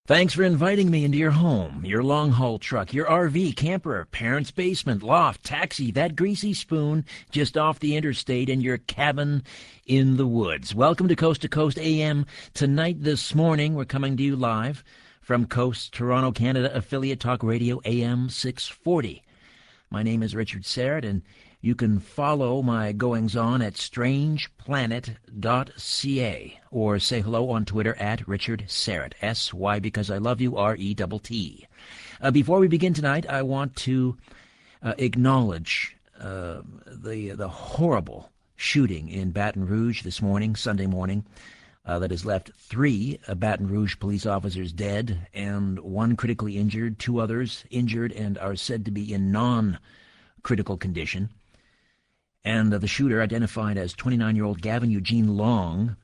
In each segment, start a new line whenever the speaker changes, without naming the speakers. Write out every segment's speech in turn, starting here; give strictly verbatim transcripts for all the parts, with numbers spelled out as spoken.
Thanks for inviting me into your home, your long-haul truck, your R V, camper, parents' basement, loft, taxi, that greasy spoon just off the interstate, and your cabin in the woods. Welcome to Coast to Coast A M. Tonight, this morning, we're coming to you live from Coast, Toronto, Canada, affiliate Talk Radio A M six forty. My name is Richard Syrett, and you can follow my goings-on at strange planet dot c a or say hello on Twitter at Richard Syrett, S Y because I love you, R E T T. Uh, before we begin tonight, I want to uh, acknowledge uh, the, the horrible shooting in Baton Rouge this morning, Sunday morning, uh, that has left three uh, Baton Rouge police officers dead and one critically injured, two others injured and are said to be in non-critical condition. And uh, the shooter, identified as twenty-nine-year-old Gavin Eugene Long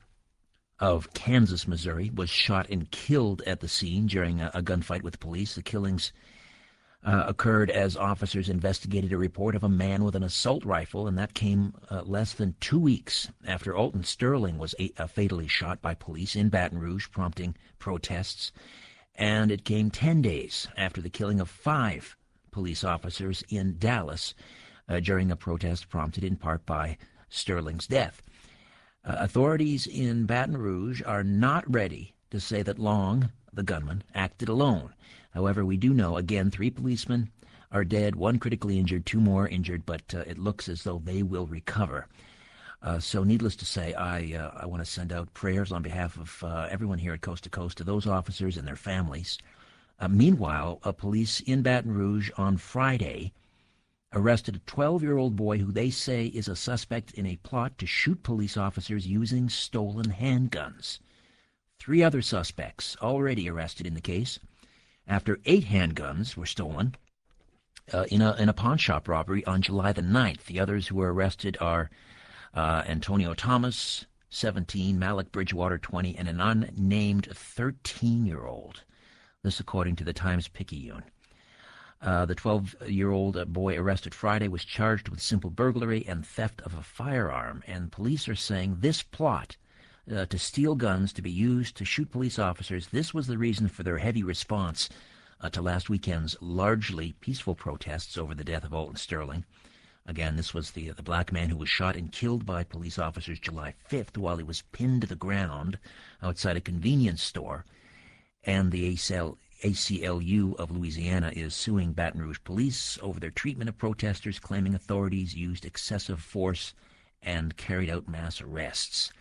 of Kansas, Missouri, was shot and killed at the scene during a, a gunfight with police. The killings uh, occurred as officers investigated a report of a man with an assault rifle, and that came uh, less than two weeks after Alton Sterling was a, uh, fatally shot by police in Baton Rouge, prompting protests. And it came ten days after the killing of five police officers in Dallas, Uh, during a protest prompted in part by Sterling's death. Uh, authorities in Baton Rouge are not ready to say that Long, the gunman, acted alone. However, we do know, again, three policemen are dead, one critically injured, two more injured, but uh, it looks as though they will recover. Uh, so needless to say, I, uh, I want to send out prayers on behalf of uh, everyone here at Coast to Coast to those officers and their families. Uh, meanwhile, uh, police in Baton Rouge on Friday arrested a twelve-year-old boy who they say is a suspect in a plot to shoot police officers using stolen handguns. Three other suspects already arrested in the case after eight handguns were stolen uh, in, a, in a pawn shop robbery on July the ninth. The others who were arrested are uh, Antonio Thomas, seventeen, Malik Bridgewater, twenty, and an unnamed thirteen-year-old. This according to the Times-Picayune. Uh, the twelve-year-old boy arrested Friday was charged with simple burglary and theft of a firearm, and police are saying this plot uh, to steal guns to be used to shoot police officers, this was the reason for their heavy response uh, to last weekend's largely peaceful protests over the death of Alton Sterling. Again, this was the, the black man who was shot and killed by police officers July fifth while he was pinned to the ground outside a convenience store, and the A C L A C L U of Louisiana is suing Baton Rouge police over their treatment of protesters, claiming authorities used excessive force and carried out mass arrests.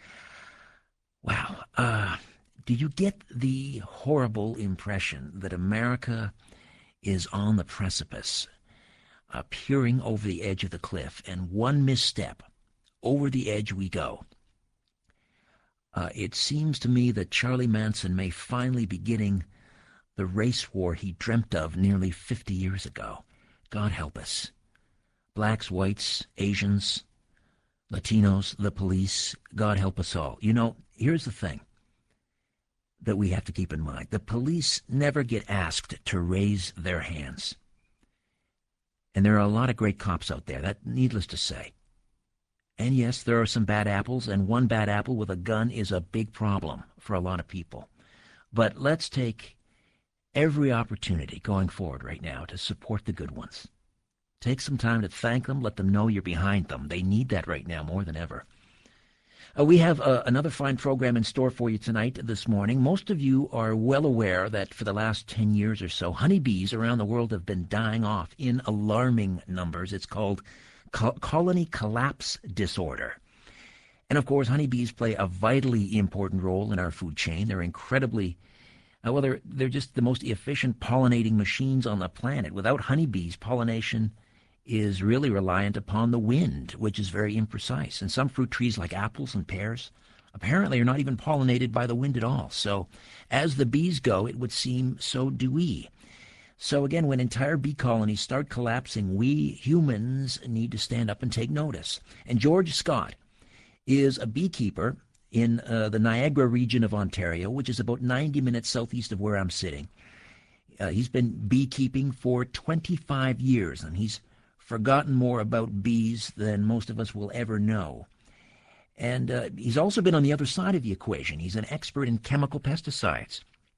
Wow. Uh, do you get the horrible impression that America is on the precipice, uh, peering over the edge of the cliff, and one misstep, over the edge we go? Uh, it seems to me that Charlie Manson may finally be getting the race war he dreamt of nearly fifty years ago. God help us. Blacks, whites, Asians, Latinos, the police, God help us all. You know, here's the thing that we have to keep in mind. The police never get asked to raise their hands. And there are a lot of great cops out there, that needless to say. And yes, there are some bad apples, and one bad apple with a gun is a big problem for a lot of people. But let's take every opportunity going forward right now to support the good ones. Take some time to thank them, let them know you're behind them. They need that right now more than ever. Uh, we have uh, another fine program in store for you tonight, this morning. Most of you are well aware that for the last ten years or so, honeybees around the world have been dying off in alarming numbers. It's called co- colony collapse disorder. And of course, honeybees play a vitally important role in our food chain. They're incredibly Uh, well, they're, they're just the most efficient pollinating machines on the planet. Without honeybees, pollination is really reliant upon the wind, which is very imprecise. And some fruit trees like apples and pears apparently are not even pollinated by the wind at all. So as the bees go, it would seem so do we. So again, when entire bee colonies start collapsing, we humans need to stand up and take notice. And George Scott is a beekeeper in uh, the Niagara region of Ontario, which is about ninety minutes southeast of where I'm sitting. Uh, he's been beekeeping for twenty-five years, and he's forgotten more about bees than most of us will ever know. And uh, he's also been on the other side of the equation. He's an expert in chemical pesticides.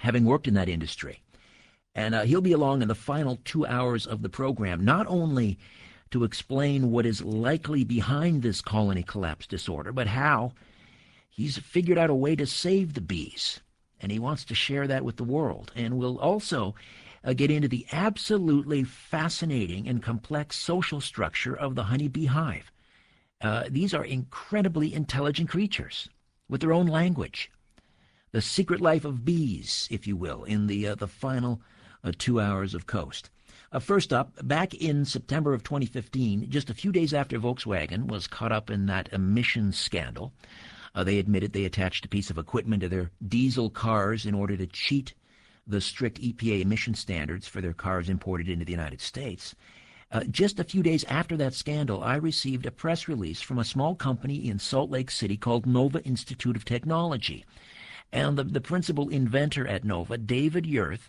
having worked in that industry. And uh, he'll be along in the final two hours of the program, not only to explain what is likely behind this colony collapse disorder, but how he's figured out a way to save the bees. And he wants to share that with the world. And we'll also uh, get into the absolutely fascinating and complex social structure of the honeybee hive. Uh, these are incredibly intelligent creatures with their own language. The secret life of bees, if you will, in the uh, the final uh, two hours of Coast. Uh, first up, back in September of twenty fifteen, just a few days after Volkswagen was caught up in that emissions scandal, uh, they admitted they attached a piece of equipment to their diesel cars in order to cheat the strict E P A emission standards for their cars imported into the United States. Uh, just a few days after that scandal, I received a press release from a small company in Salt Lake City called Nova Institute of Technology. And the, the principal inventor at Nova, David Yurth,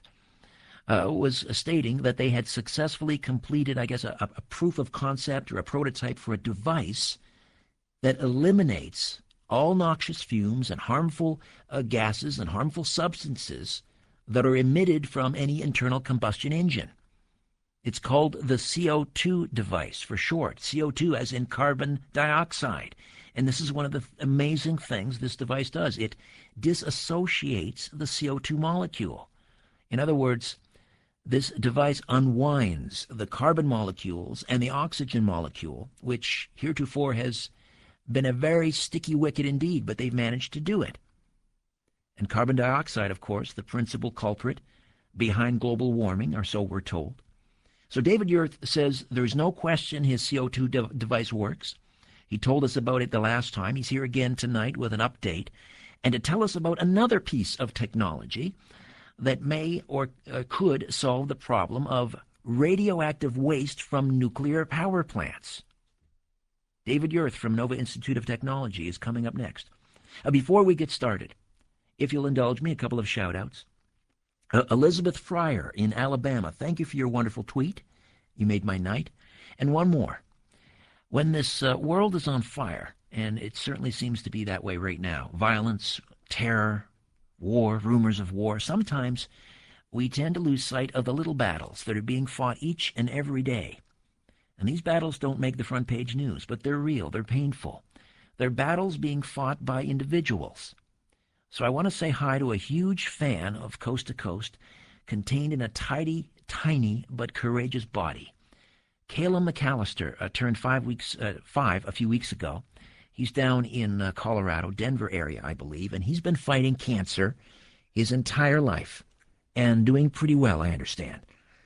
uh, was stating that they had successfully completed, I guess, a, a proof of concept or a prototype for a device that eliminates all noxious fumes and harmful uh, gases and harmful substances that are emitted from any internal combustion engine. It's called the C O two device for short, C O two as in carbon dioxide. And this is one of the amazing things this device does. It disassociates the C O two molecule. In other words, this device unwinds the carbon molecules and the oxygen molecule, which heretofore has been a very sticky wicket indeed, but they've managed to do it. And carbon dioxide, of course, the principal culprit behind global warming, or so we're told. So David Yurth says there's no question his C O two de- device works. He told us about it the last time. He's here again tonight with an update and to tell us about another piece of technology that may or uh, could solve the problem of radioactive waste from nuclear power plants. David Yurth from Nova Institute of Technology is coming up next. Uh, before we get started, if you'll indulge me, a couple of shout-outs. Uh, Elizabeth Fryer in Alabama, thank you for your wonderful tweet. You made my night. And one more. When this uh, world is on fire, and it certainly seems to be that way right now, violence, terror, war, rumors of war, sometimes we tend to lose sight of the little battles that are being fought each and every day. And these battles don't make the front page news, but they're real, they're painful. They're battles being fought by individuals. So I want to say hi to a huge fan of Coast to Coast, contained in a tidy, tiny, but courageous body. Caleb McAllister uh, turned five weeks, uh, five a few weeks ago. He's down in uh, Colorado, Denver area, I believe, and he's been fighting cancer his entire life and doing pretty well, I understand.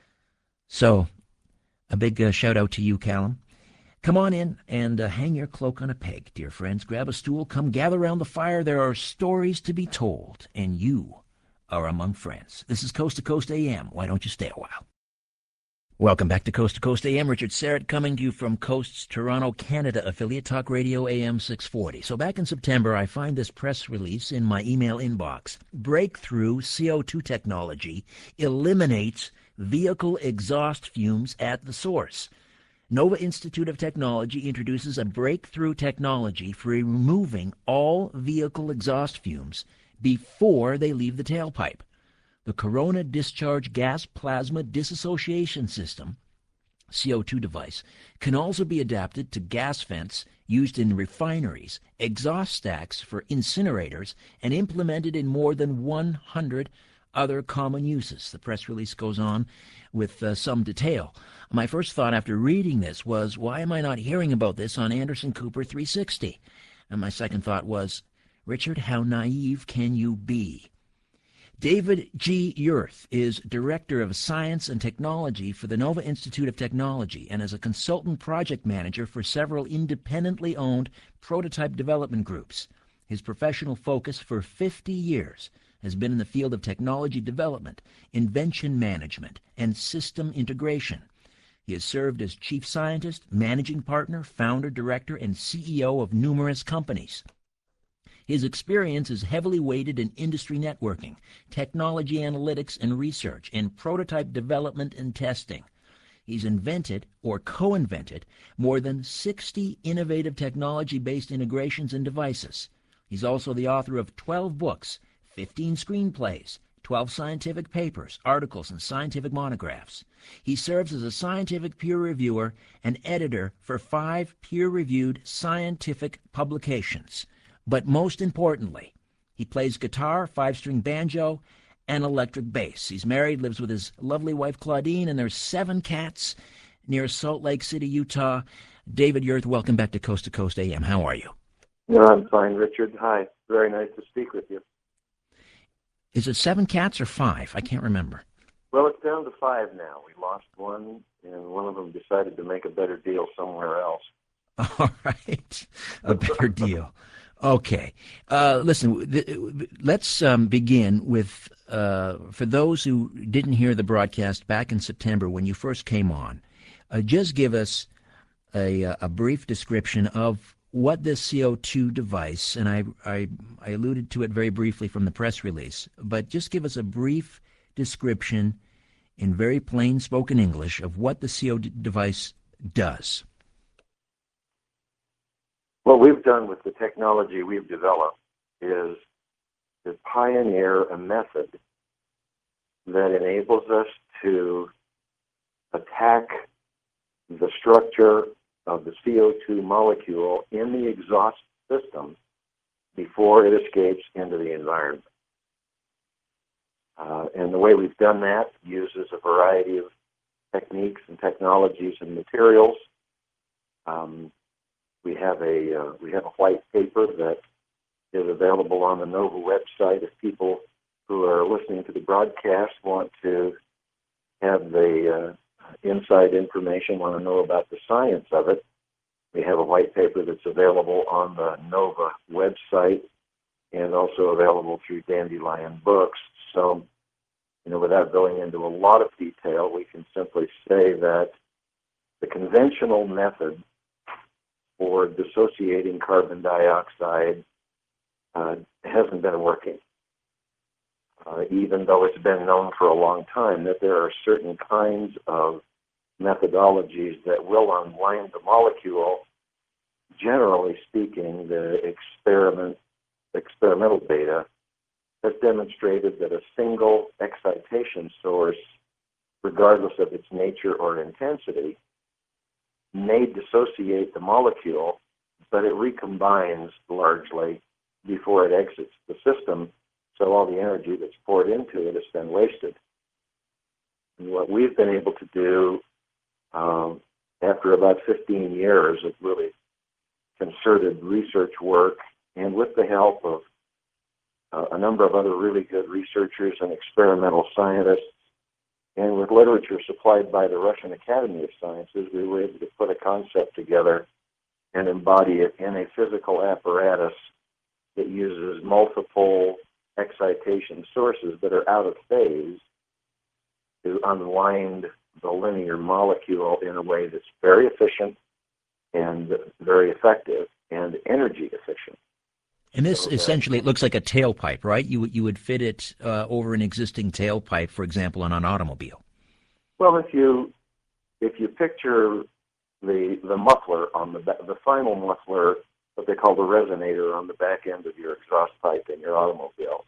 So a big uh, shout out to you, Callum. Come on in and uh, hang your cloak on a peg, dear friends. Grab a stool, come gather around the fire. There are stories to be told, and you are among friends. This is Coast to Coast A M. Why don't you stay a while? Welcome back to Coast to Coast A M. Richard Syrett coming to you from Coast's Toronto, Canada affiliate, Talk Radio A M six forty. So back in September, I find this press release in my email inbox. Breakthrough C O two technology eliminates vehicle exhaust fumes at the source. Nova Institute of Technology introduces a breakthrough technology for removing all vehicle exhaust fumes before they leave the tailpipe. The Corona Discharge Gas Plasma Disassociation System, C O two device, can also be adapted to gas vents used in refineries, exhaust stacks for incinerators, and implemented in more than one hundred other common uses. The press release goes on with uh, some detail. My first thought after reading this was, why am I not hearing about this on Anderson Cooper three sixty? And my second thought was, Richard, how naive can you be? David G. Yurth is Director of Science and Technology for the Nova Institute of Technology and is a consultant project manager for several independently owned prototype development groups. His professional focus for fifty years has been in the field of technology development, invention management, and system integration. He has served as chief scientist, managing partner, founder, director, and C E O of numerous companies. His experience is heavily weighted in industry networking, technology analytics and research, and prototype development and testing. He's invented or co-invented more than sixty innovative technology-based integrations and devices. He's also the author of twelve books, fifteen screenplays, twelve scientific papers, articles, and scientific monographs. He serves as a scientific peer reviewer and editor for five peer-reviewed scientific publications. But most importantly, he plays guitar, five-string banjo, and electric bass. He's married, lives with his lovely wife Claudine, and there's seven cats near Salt Lake City, Utah. David Yurth, welcome back to Coast to Coast A M. How are you?
No, I'm fine, Richard. Hi. Very nice to speak with you.
Is it seven cats or five? I can't remember.
Well, it's down to five now. We lost one, and one of them decided to make a better deal somewhere else.
All right. A better deal. Okay. Uh, listen, th- let's um, begin with, uh, for those who didn't hear the broadcast back in September when you first came on, uh, just give us a, a brief description of what this C O two device, and I, I, I alluded to it very briefly from the press release, but just give us a brief description in very plain spoken English of what the C O two device does.
What we've done with the technology we've developed is to pioneer a method that enables us to attack the structure of the C O two molecule in the exhaust system before it escapes into the environment. Uh, and the way we've done that uses a variety of techniques and technologies and materials. Um, we have a uh, we have a white paper that is available on the NOVA website if people who are listening to the broadcast want to have the uh, inside information, want to know about the science of it. We have a white paper that's available on the NOVA website and also available through Dandelion Books. So, you know, without going into a lot of detail, we can simply say that the conventional method for dissociating carbon dioxide uh, hasn't been working, uh, even though it's been known for a long time that there are certain kinds of methodologies that will unwind the molecule. Generally speaking, the experiment, experimental data has demonstrated that a single excitation source, regardless of its nature or intensity, may dissociate the molecule, but it recombines largely before it exits the system, so all the energy that's poured into it has been wasted. And what we've been able to do um, after about fifteen years of really concerted research work, and with the help of uh, a number of other really good researchers and experimental scientists, and with literature supplied by the Russian Academy of Sciences, we were able to put a concept together and embody it in a physical apparatus that uses multiple excitation sources that are out of phase to unwind the linear molecule in a way that's very efficient and very effective and energy efficient.
And this
So
essentially,
that,
it looks like a tailpipe, right? You would you would fit it uh, over an existing tailpipe, for example, on an automobile.
well, if you if you picture the the muffler on the the final muffler, what they call the resonator on the back end of your exhaust pipe in your automobile,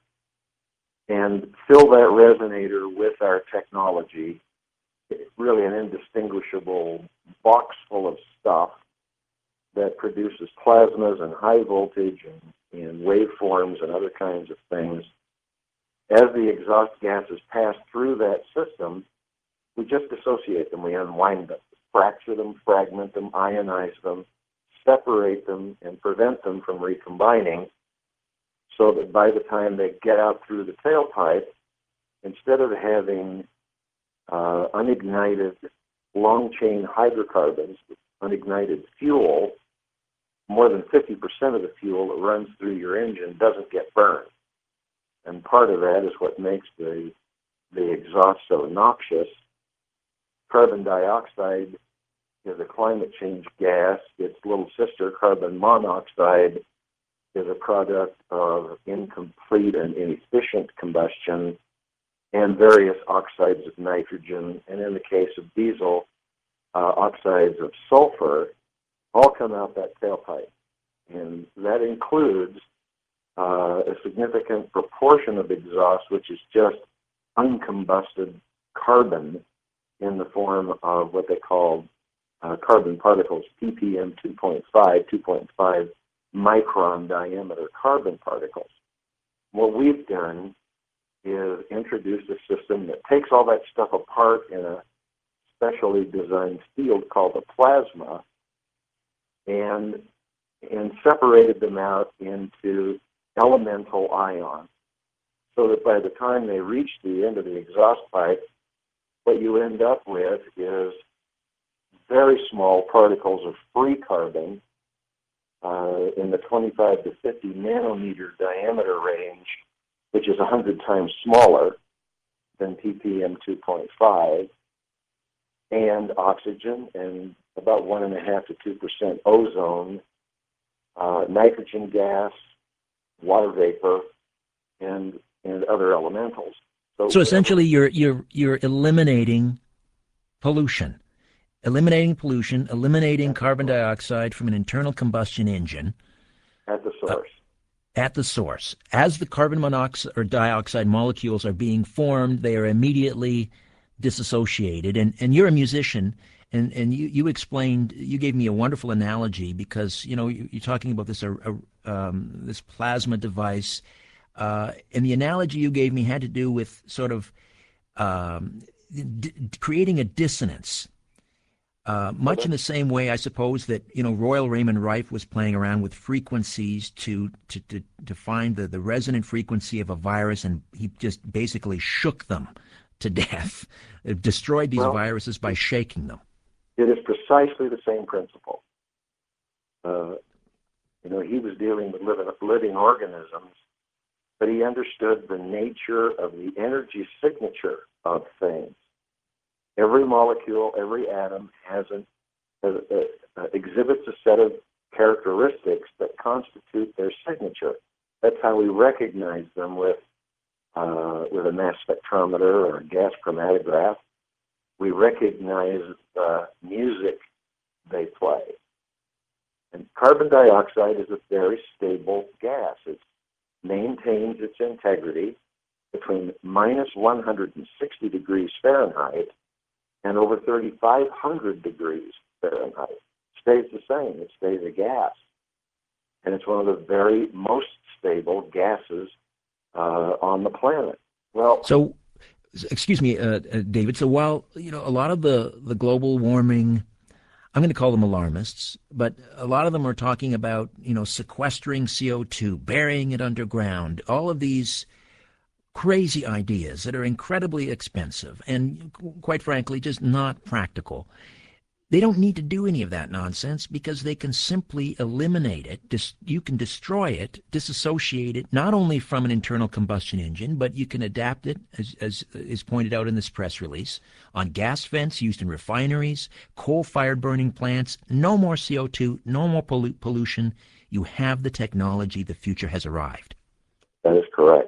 and fill that resonator with our technology, really an indistinguishable box full of stuff that produces plasmas and high voltage and, and waveforms and other kinds of things. As the exhaust gases pass through that system, we just dissociate them, we unwind them, fracture them, fragment them, ionize them, separate them, and prevent them from recombining, so that by the time they get out through the tailpipe, instead of having uh, unignited long-chain hydrocarbons, unignited fuel, more than fifty percent of the fuel that runs through your engine doesn't get burned. And part of that is what makes the, the exhaust so noxious. Carbon dioxide is a climate change gas. Its little sister, carbon monoxide, is a product of incomplete and inefficient combustion and various oxides of nitrogen, and in the case of diesel, uh, oxides of sulfur, all come out that tailpipe. And that includes uh, a significant proportion of exhaust, which is just uncombusted carbon in the form of what they call uh, carbon particles, P P M two point five, two point five micron diameter carbon particles. What we've done is introduce a system that takes all that stuff apart in a specially designed field called a plasma and and separated them out into elemental ions so that by the time they reach the end of the exhaust pipe, what you end up with is very small particles of free carbon uh, in the twenty-five to fifty nanometer diameter range, which is one hundred times smaller than P P M two point five, and oxygen, and about one and a half to two percent ozone, uh, nitrogen gas, water vapor, and and other elementals.
So, so essentially, you're you're you're eliminating pollution, eliminating pollution, eliminating carbon dioxide from an internal combustion engine
at the source.
Uh, at the source, as the carbon monoxide or dioxide molecules are being formed, they are immediately disassociated. And and you're a musician, and and you you explained, you gave me a wonderful analogy because you know you, you're talking about this uh, um, this plasma device. Uh, and the analogy you gave me had to do with sort of um, d- creating a dissonance, uh, much okay. in the same way, I suppose, that you know Royal Raymond Rife was playing around with frequencies to to to, to find the, the resonant frequency of a virus, and he just basically shook them to death, it destroyed these well, viruses by shaking them.
It is precisely the same principle. Uh, you know, he was dealing with living, living organisms, but he understood the nature of the energy signature of things. Every molecule, every atom has an, uh, uh, exhibits a set of characteristics that constitute their signature. That's how we recognize them with uh, with a mass spectrometer or a gas chromatograph. We recognize the music they play. And carbon dioxide is a very stable gas. It maintains its integrity between minus one hundred sixty degrees Fahrenheit and over thirty-five hundred degrees Fahrenheit. It stays the same. It stays a gas. And it's one of the very most stable gases uh, on the planet. Well,
so, excuse me, uh, uh, David. So while you know a lot of the, the global warming, I'm going to call them alarmists, but a lot of them are talking about, you know, sequestering C O two, burying it underground, all of these crazy ideas that are incredibly expensive and, quite frankly, just not practical. They don't need to do any of that nonsense because they can simply eliminate it. Dis- you can destroy it, disassociate it, not only from an internal combustion engine, but you can adapt it, as, as is pointed out in this press release, on gas vents used in refineries, coal-fired burning plants. No more C O two, no more pollu- pollution. You have the technology. The future has arrived.
That is correct.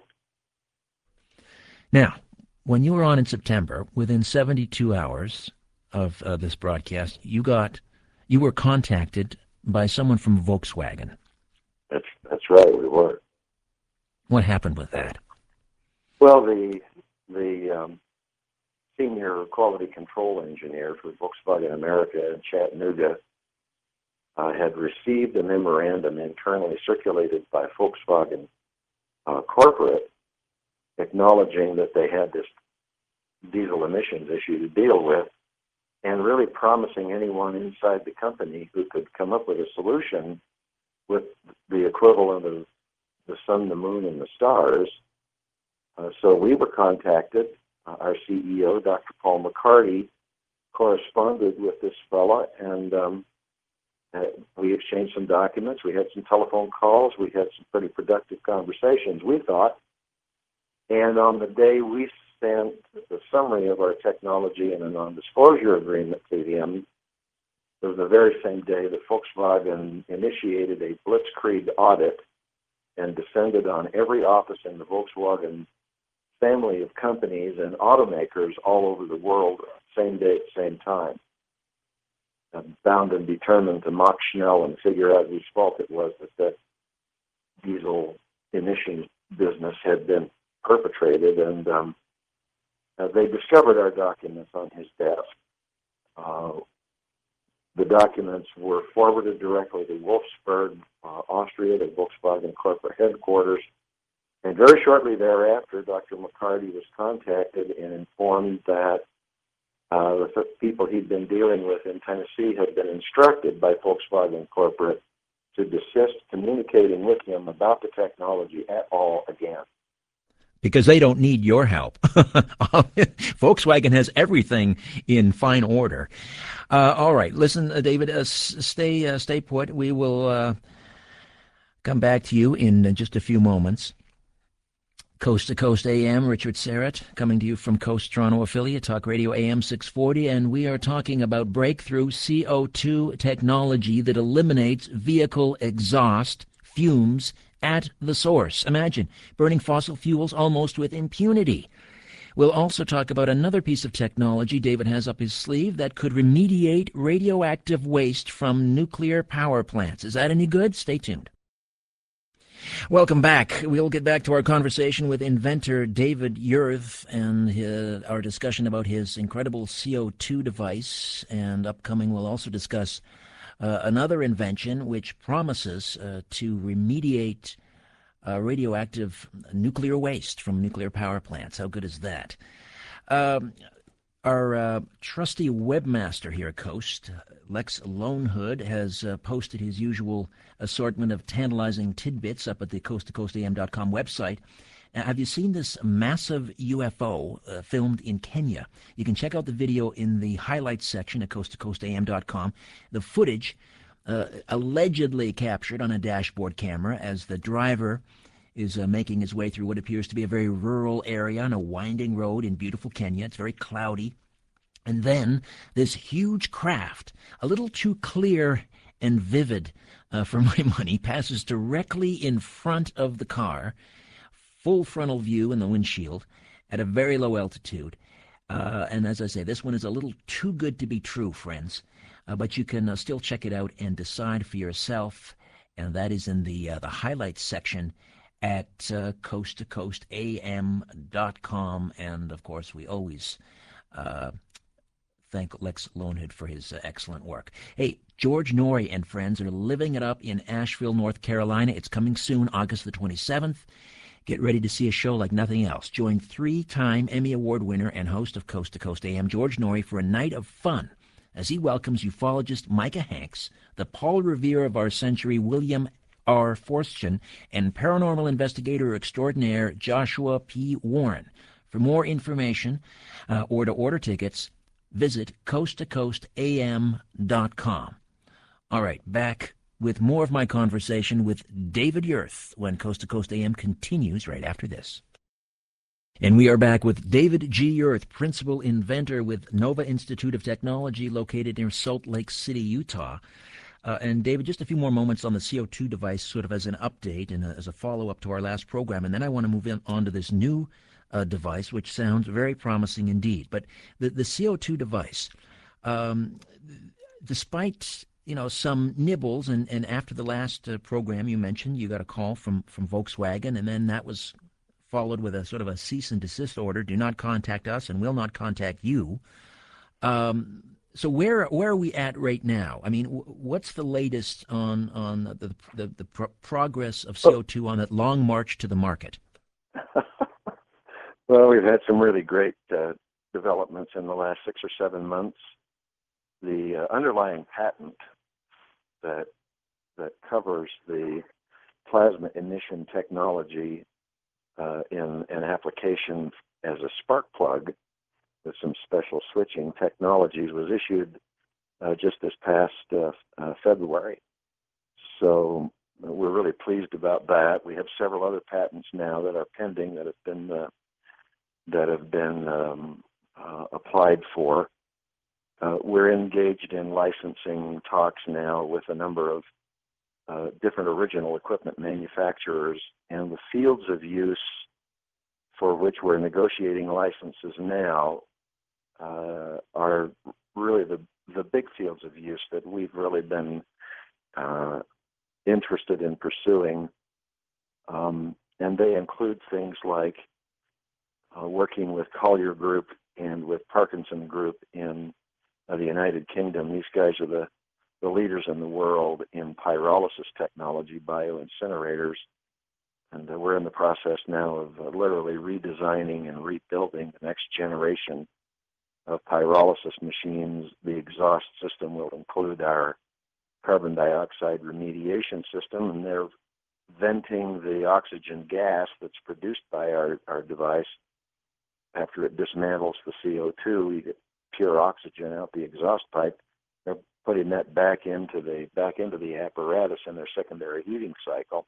Now, when you were on in September, within seventy-two hours of uh, this broadcast, you got, you were contacted by someone from Volkswagen.
That's that's right. We were.
What happened with that?
Well, the the um, senior quality control engineer for Volkswagen America in Chattanooga uh, had received a memorandum internally circulated by Volkswagen uh, corporate, acknowledging that they had this diesel emissions issue to deal with, and really promising anyone inside the company who could come up with a solution with the equivalent of the sun, the moon, and the stars. Uh, so we were contacted. Uh, our C E O, Doctor Paul McCarty, corresponded with this fella, and um, uh, we exchanged some documents. We had some telephone calls. We had some pretty productive conversations, we thought. And on the day we sent the summary of our technology and a non-disclosure agreement to him, it was the very same day that Volkswagen initiated a blitzkrieg audit and descended on every office in the Volkswagen family of companies and automakers all over the world, same day at the same time. I'm bound and determined to mock Schnell and figure out whose fault it was that that diesel emission business had been perpetrated, and um, uh, they discovered our documents on his desk. Uh, the documents were forwarded directly to Wolfsburg, uh, Austria, the Volkswagen corporate headquarters, and very shortly thereafter, Doctor McCarty was contacted and informed that uh, the people he'd been dealing with in Tennessee had been instructed by Volkswagen corporate to desist communicating with him about the technology at all again.
Because they don't need your help. Volkswagen has everything in fine order. Uh, all right, listen, uh, David, uh, s- stay uh, stay put. We will uh, come back to you in uh, just a few moments. Coast to Coast A M, Richard Syrett, coming to you from Coast Toronto affiliate, Talk Radio A M six forty, and we are talking about breakthrough C O two technology that eliminates vehicle exhaust fumes at the source. Imagine burning fossil fuels almost with impunity. We'll also talk about another piece of technology David has up his sleeve that could remediate radioactive waste from nuclear power plants. Is that any good? Stay tuned. Welcome back. We'll get back to our conversation with inventor David Yurth and his, our discussion about his incredible C O two device. And upcoming, we'll also discuss uh, another invention which promises uh, to remediate uh, radioactive nuclear waste from nuclear power plants. How good is that? Um, Our uh, trusty webmaster here at Coast, Lex Lonehood, has uh, posted his usual assortment of tantalizing tidbits up at the coast to coast A M dot com website. Now, have you seen this massive U F O uh, filmed in Kenya? You can check out the video in the highlights section at coast to coast A M dot com. The footage uh, allegedly captured on a dashboard camera as the driver is uh, making his way through what appears to be a very rural area on a winding road in beautiful Kenya. It's very cloudy. And then this huge craft, a little too clear and vivid uh, for my money, passes directly in front of the car, full frontal view in the windshield at a very low altitude. Uh, and as I say, this one is a little too good to be true, friends. Uh, but you can uh, still check it out and decide for yourself. And that is in the uh, the highlights section at uh, coast to coast A M dot com. And, of course, we always uh, thank Lex Lonehood for his uh, excellent work. Hey, George Norrie and friends are living it up in Asheville, North Carolina. It's coming soon, August the twenty-seventh. Get ready to see a show like nothing else. Join three-time Emmy Award winner and host of Coast to Coast A M, George Norrie, for a night of fun as he welcomes ufologist Micah Hanks, the Paul Revere of our century, William R. Forstchen, and paranormal investigator extraordinaire Joshua P. Warren. For more information uh, or to order tickets, visit coast to coast A M dot com. All right, back with more of my conversation with David Yurth when Coast to Coast A M continues right after this. And we are back with David G. Yurth, principal inventor with Nova Institute of Technology located near Salt Lake City, Utah. Uh, and David, just a few more moments on the C O two device sort of as an update and uh, as a follow-up to our last program. And then I want to move in, on to this new uh, device, which sounds very promising indeed. But the, the C O two device, um, despite you know some nibbles, and, and after the last uh, program you mentioned, you got a call from, from Volkswagen, and then that was followed with a sort of a cease and desist order. Do not contact us and will not contact you. Um, So where where are we at right now? I mean, w- what's the latest on on the the, the pro- progress of C O two on that long march to the market?
Well, we've had some really great uh, developments in the last six or seven months. The uh, underlying patent that that covers the plasma emission technology uh, in an application as a spark plug with some special switching technologies was issued uh, just this past uh, uh, February. So uh, we're really pleased about that. We have several other patents now that are pending that have been uh, that have been um, uh, applied for. Uh, we're engaged in licensing talks now with a number of uh, different original equipment manufacturers, and the fields of use for which we're negotiating licenses now uh, are really the, the big fields of use that we've really been uh, interested in pursuing. Um, and they include things like uh, working with Collier Group and with Parkinson Group in uh, the United Kingdom. These guys are the, the leaders in the world in pyrolysis technology, bioincinerators, and uh, we're in the process now of uh, literally redesigning and rebuilding the next generation of pyrolysis machines. The exhaust system will include our carbon dioxide remediation system, and they're venting the oxygen gas that's produced by our, our device. After it dismantles the C O two, we get pure oxygen out the exhaust pipe. They're putting that back into the back into the apparatus in their secondary heating cycle.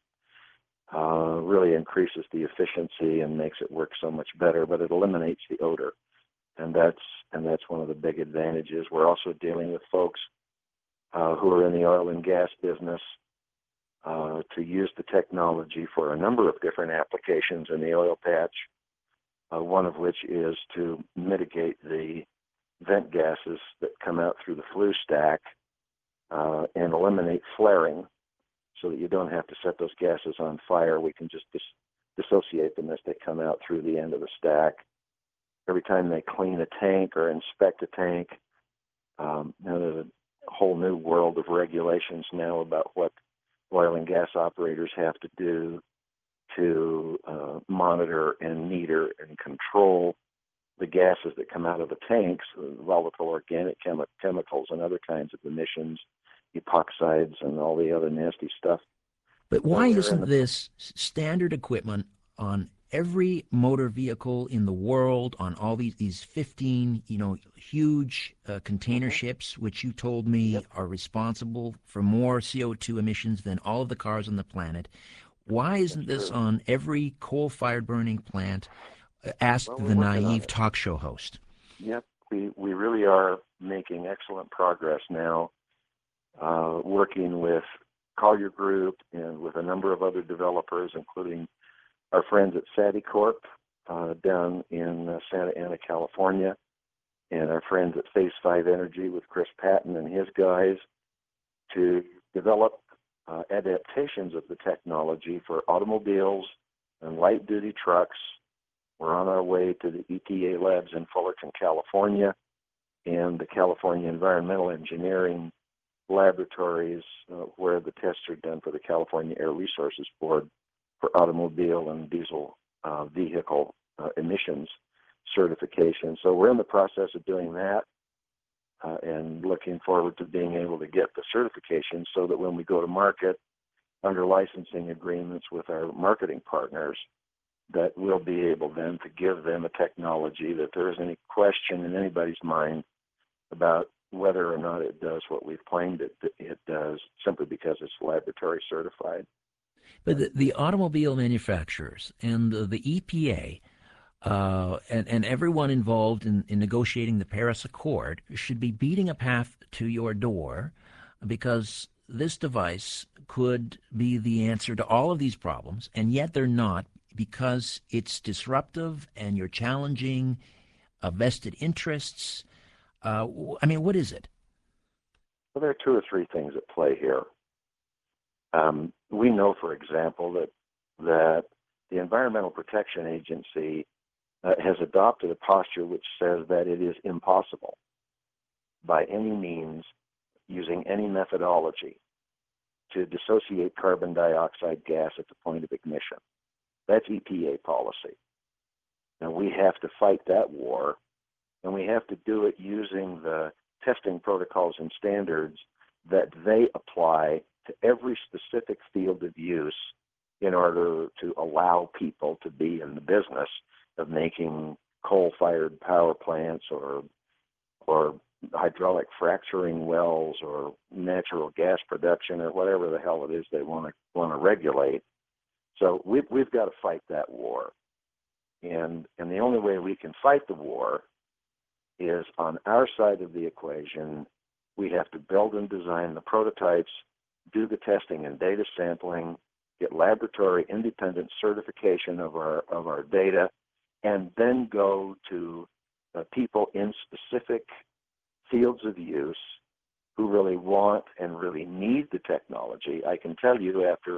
Uh, really increases the efficiency and makes it work so much better, but it eliminates the odor, and that's and that's one of the big advantages. We're also dealing with folks uh, who are in the oil and gas business uh, to use the technology for a number of different applications in the oil patch. Uh, one of which is to mitigate the vent gases that come out through the flue stack uh, and eliminate flaring, so that you don't have to set those gases on fire. We can just dis- dissociate them as they come out through the end of the stack. Every time they clean a tank or inspect a tank, um, now there's a whole new world of regulations now about what oil and gas operators have to do to uh, monitor and meter and control the gases that come out of the tanks, volatile organic chemi- chemicals and other kinds of emissions, epoxides and all the other nasty stuff.
But why
So
isn't
the...
this standard equipment on every motor vehicle in the world, on all these, these fifteen, you know, huge uh, container mm-hmm. ships, which you told me
yep.
are responsible for more C O two emissions than all of the cars on the planet? Why isn't
That's
this
true.
on every coal-fired burning plant? Uh, asked
well,
the naive talk show host.
Yep, we, we really are making excellent progress now, uh, working with Collier Group and with a number of other developers, including our friends at Saticorp uh, down in uh, Santa Ana, California, and our friends at Phase five Energy with Chris Patton and his guys, to develop Uh, adaptations of the technology for automobiles and light-duty trucks. We're on our way to the E P A labs in Fullerton, California, and the California Environmental Engineering laboratories uh, where the tests are done for the California Air Resources Board for automobile and diesel uh, vehicle uh, emissions certification. So we're in the process of doing that. Uh, and looking forward to being able to get the certification so that when we go to market under licensing agreements with our marketing partners, that we'll be able then to give them a technology that there isn't any question in anybody's mind about whether or not it does what we've claimed it, it does, simply because it's laboratory certified.
But the, the automobile manufacturers and the, the E P A Uh, and, and everyone involved in, in negotiating the Paris Accord should be beating a path to your door, because this device could be the answer to all of these problems, and yet they're not, because it's disruptive and you're challenging uh, vested interests. Uh, I mean, what is it?
Well, there are two or three things at play here. Um, we know, for example, that that the Environmental Protection Agency Uh, has adopted a posture which says that it is impossible by any means, using any methodology, to dissociate carbon dioxide gas at the point of ignition. That's E P A policy. And we have to fight that war, and we have to do it using the testing protocols and standards that they apply to every specific field of use in order to allow people to be in the business of making coal-fired power plants or or hydraulic fracturing wells or natural gas production or whatever the hell it is they want to want to regulate. So we've we've got to fight that war, and and the only way we can fight the war is on our side of the equation. We have to build and design the prototypes, do the testing and data sampling, get laboratory independent certification of our of our data, and then go to uh, people in specific fields of use who really want and really need the technology. I can tell you, after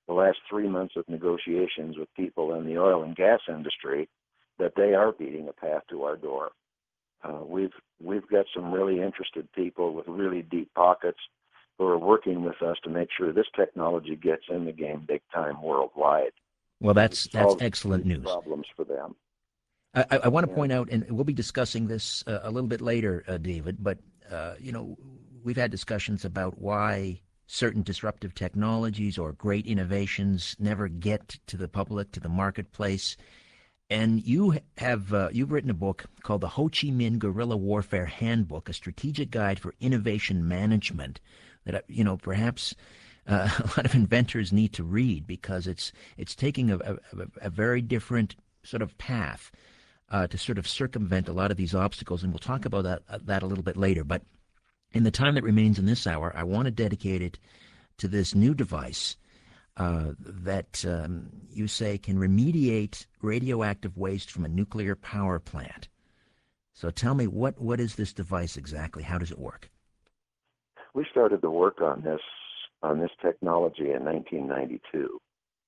the last three months of negotiations with people in the oil and gas industry that they are beating a path to our door. Uh, we've we've got some really interested people with really deep pockets who are working with us to make sure this technology gets in the game big time worldwide.
Well, that's that's excellent news.
Problems for them.
I, I, I want to point out, and we'll be discussing this uh, a little bit later, uh, David, but, uh, you know, we've had discussions about why certain disruptive technologies or great innovations never get to the public, to the marketplace. And you have uh, you've written a book called the Ho Chi Minh Guerrilla Warfare Handbook, a strategic guide for innovation management that, uh, you know, perhaps uh, a lot of inventors need to read, because it's it's taking a, a, a very different sort of path uh, to sort of circumvent a lot of these obstacles. And we'll talk about that, uh, that a little bit later. But in the time that remains in this hour, I want to dedicate it to this new device uh, that um, you say can remediate radioactive waste from a nuclear power plant. So tell me, what, what is this device exactly? How does it work?
We started the work on this on this technology in nineteen ninety-two.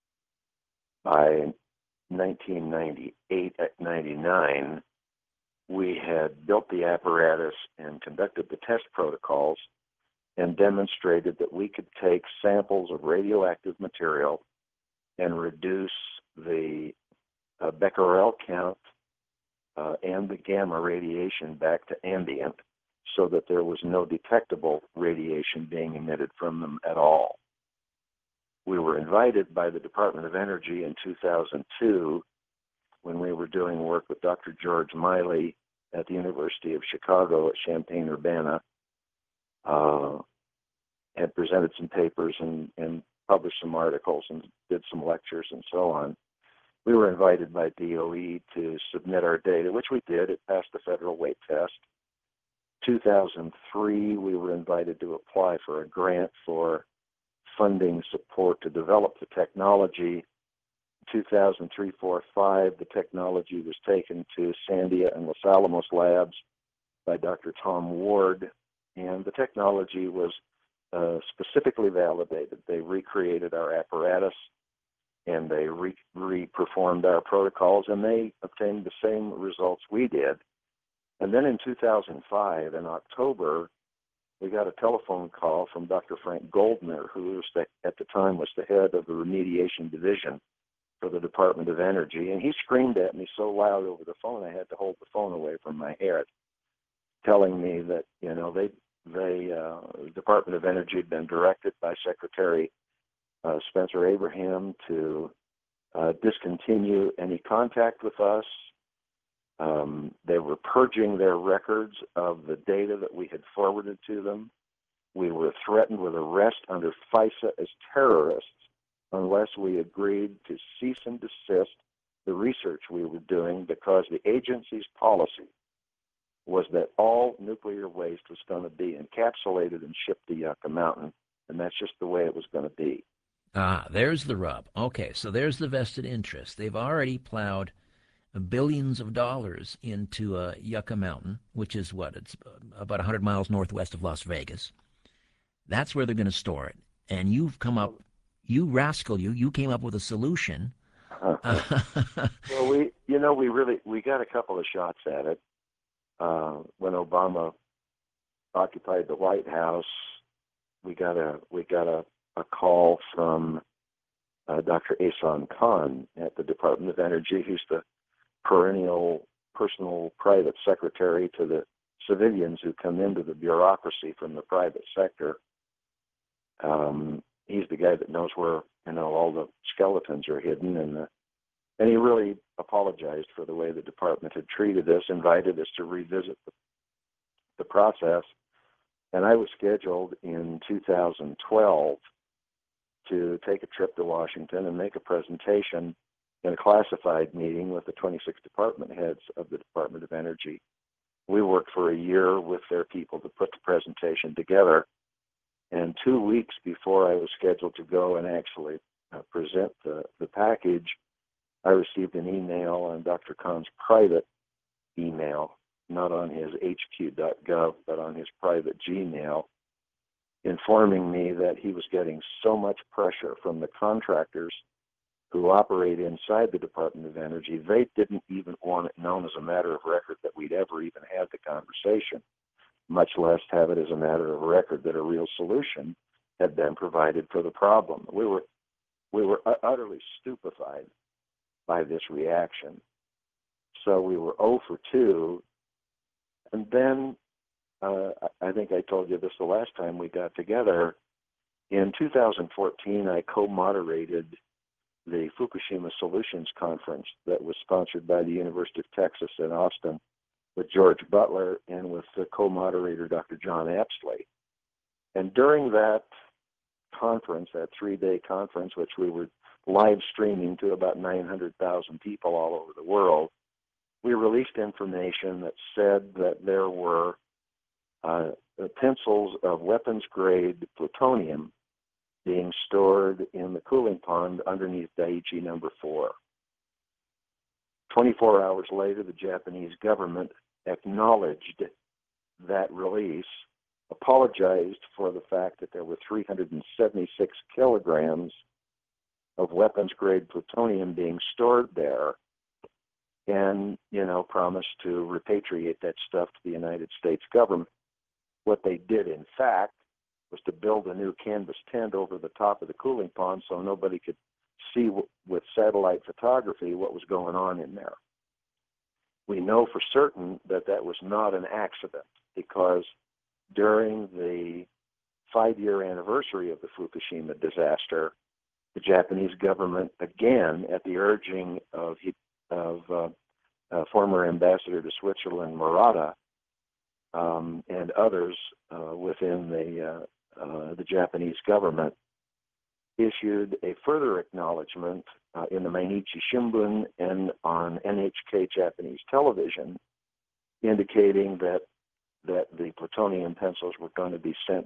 By nineteen ninety-eight, ninety-nine, we had built the apparatus and conducted the test protocols and demonstrated that we could take samples of radioactive material and reduce the uh, becquerel count uh, and the gamma radiation back to ambient, so that there was no detectable radiation being emitted from them at all. We were invited by the Department of Energy in two thousand two, when we were doing work with Doctor George Miley at the University of Chicago at Champaign-Urbana, uh, and presented some papers and, and published some articles and did some lectures and so on. We were invited by D O E to submit our data, which we did. It passed the federal weight test. two thousand three, we were invited to apply for a grant for funding support to develop the technology. two thousand three, four, five, the technology was taken to Sandia and Los Alamos labs by Doctor Tom Ward, and the technology was uh, specifically validated. They recreated our apparatus, and they re- re-performed our protocols, and they obtained the same results we did. And then in two thousand five, in October, we got a telephone call from Doctor Frank Goldner, who was the, at the time was the head of the remediation division for the Department of Energy, and he screamed at me so loud over the phone I had to hold the phone away from my head, telling me that, you know, they, they, uh, the Department of Energy had been directed by Secretary uh, Spencer Abraham to uh, discontinue any contact with us. Um, they were purging their records of the data that we had forwarded to them. We were threatened with arrest under FISA as terrorists unless we agreed to cease and desist the research we were doing, because the agency's policy was that all nuclear waste was going to be encapsulated and shipped to Yucca Mountain, and that's just the way it was going to be.
Ah, there's the rub. Okay, so there's the vested interest. They've already plowed billions of dollars into uh, Yucca Mountain, which is what, it's about one hundred miles northwest of Las Vegas. That's where they're going to store it. And you've come up, you rascal, you, you came up with a solution.
Well, we, you know, we really, we got a couple of shots at it. Uh, when Obama occupied the White House, we got a, we got a, a call from uh, Doctor Ehsan Khan at the Department of Energy, who's the perennial personal private secretary to the civilians who come into the bureaucracy from the private sector. Um, he's the guy that knows where, you know, all the skeletons are hidden, and the, and he really apologized for the way the department had treated us, invited us to revisit the, the process, and I was scheduled in two thousand twelve to take a trip to Washington and make a presentation in a classified meeting with the twenty-six department heads of the Department of Energy. We worked for a year with their people to put the presentation together, and two weeks before I was scheduled to go and actually uh, present the, the package, I received an email on Doctor Khan's private email, not on his H Q dot gov, but on his private Gmail, informing me that he was getting so much pressure from the contractors who operate inside the Department of Energy, they didn't even want it known as a matter of record that we'd ever even had the conversation, much less have it as a matter of record that a real solution had been provided for the problem. We were we were utterly stupefied by this reaction. So we were zero for two. And then, uh, I think I told you this the last time we got together. In two thousand fourteen, I co-moderated the Fukushima Solutions Conference that was sponsored by the University of Texas in Austin with George Butler and with the co-moderator, Doctor John Apsley. And during that conference, that three-day conference, which we were live streaming to about nine hundred thousand people all over the world, we released information that said that there were uh, pencils of weapons-grade plutonium being stored in the cooling pond underneath Daiichi number four. twenty-four hours later, the Japanese government acknowledged that release, apologized for the fact that there were three hundred seventy-six kilograms of weapons-grade plutonium being stored there, and, you know, promised to repatriate that stuff to the United States government. What they did, in fact, was to build a new canvas tent over the top of the cooling pond so nobody could see w- with satellite photography what was going on in there. We know for certain that that was not an accident, because during the five-year anniversary of the Fukushima disaster, the Japanese government, again, at the urging of, of uh, uh, former ambassador to Switzerland, Murata, um, and others uh, within the uh, uh, the Japanese government, issued a further acknowledgement uh, in the Mainichi Shimbun and on N H K Japanese television, indicating that that the plutonium pencils were going to be sent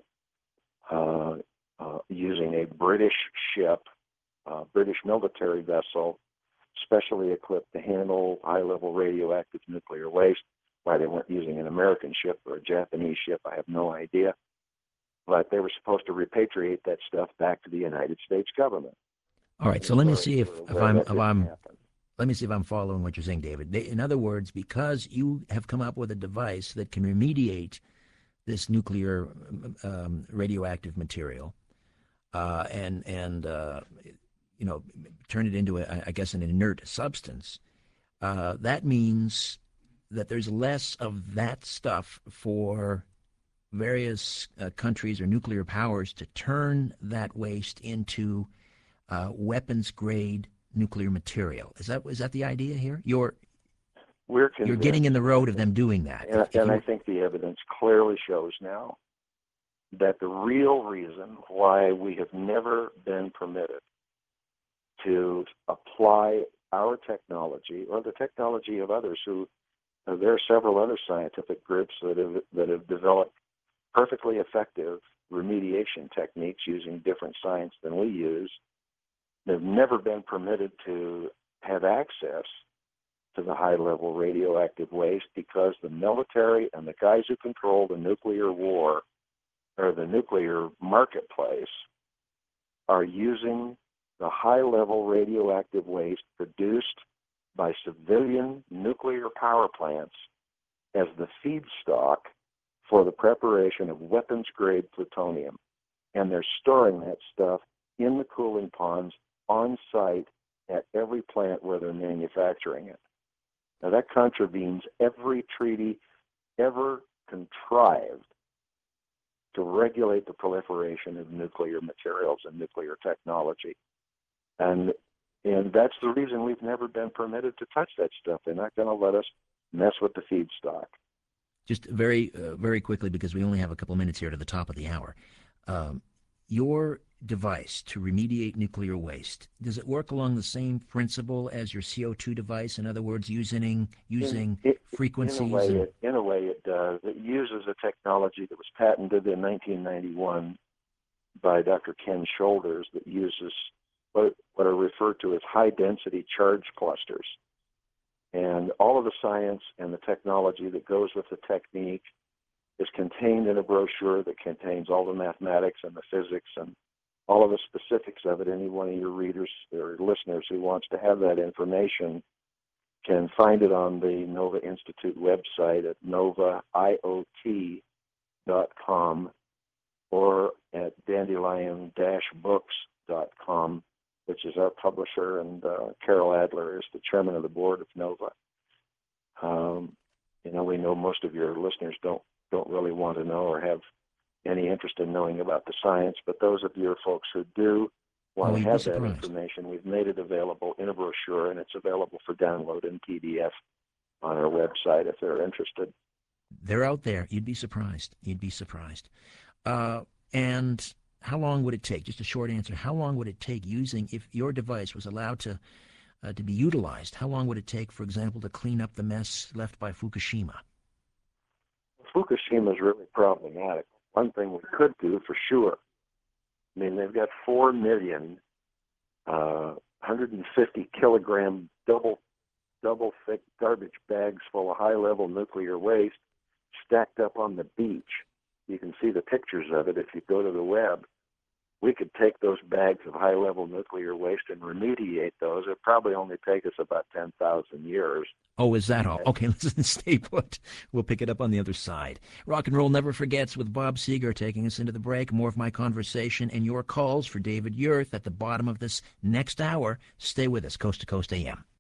uh, uh, using a British ship, uh, British military vessel, specially equipped to handle high-level radioactive nuclear waste. Why they weren't using an American ship or a Japanese ship, I have no idea. But they were supposed to repatriate that stuff back to the United States government.
All right, so let me see if, if I'm if I'm
happen.
let me see if I'm following what you're saying, David. In other words, because you have come up with a device that can remediate this nuclear um, radioactive material, uh, and and uh, you know, turn it into a, I guess, an inert substance, uh, that means that there's less of that stuff for various uh, countries or nuclear powers to turn that waste into uh, weapons-grade nuclear material. Is that is that the idea here? You're
We're
you're getting in the road of them doing that.
And,
If- if
and
you-
I think the evidence clearly shows now that the real reason why we have never been permitted to apply our technology or the technology of others who uh, there are several other scientific groups that have that have developed perfectly effective remediation techniques using different science than we use. They've never been permitted to have access to the high-level radioactive waste because the military and the guys who control the nuclear war or the nuclear marketplace are using the high-level radioactive waste produced by civilian nuclear power plants as the feedstock for the preparation of weapons-grade plutonium. And they're storing that stuff in the cooling ponds on site at every plant where they're manufacturing it. Now, that contravenes every treaty ever contrived to regulate the proliferation of nuclear materials and nuclear technology. And and that's the reason we've never been permitted to touch that stuff. They're not going to let us mess with the feedstock.
Just very, uh, very quickly, because we only have a couple minutes here to the top of the hour. Um, your device to remediate nuclear waste, does it work along the same principle as your C O two device? In other words, using using
in, it,
frequencies?
In a, way
and...
it, in a way it does. It uses a technology that was patented in nineteen ninety-one by Doctor Ken Shoulders that uses what, what are referred to as high-density charge clusters. And all of the science and the technology that goes with the technique is contained in a brochure that contains all the mathematics and the physics and all of the specifics of it. Any one of your readers or listeners who wants to have that information can find it on the Nova Institute website at nova I O T dot com or at dandelion dash books dot com, which is our publisher, and uh, Carol Adler is the chairman of the board of Nova. Um, you know, we know most of your listeners don't don't really want to know or have any interest in knowing about the science, but those of your folks who do want
Oh,
to
you'd be
have that
surprised.
information, we've made it available in a brochure, and it's available for download in P D F on our website if they're interested.
They're out there. You'd be surprised. You'd be surprised. Uh, and how long would it take? Just a short answer. How long would it take using, if your device was allowed to uh, to be utilized, how long would it take, for example, to clean up the mess left by Fukushima?
Fukushima is really problematic. One thing we could do for sure, I mean, they've got four million uh, one hundred fifty kilogram double double thick garbage bags full of high level nuclear waste stacked up on the beach. You can see the pictures of it if you go to the web. We could take those bags of high level nuclear waste and remediate those. It'd probably only take us about ten thousand years.
Oh, is that all? Okay, listen, stay put. We'll pick it up on the other side. Rock and Roll Never Forgets with Bob Seger taking us into the break. More of my conversation and your calls for David Yurth at the bottom of this next hour. Stay with us, Coast to Coast A M.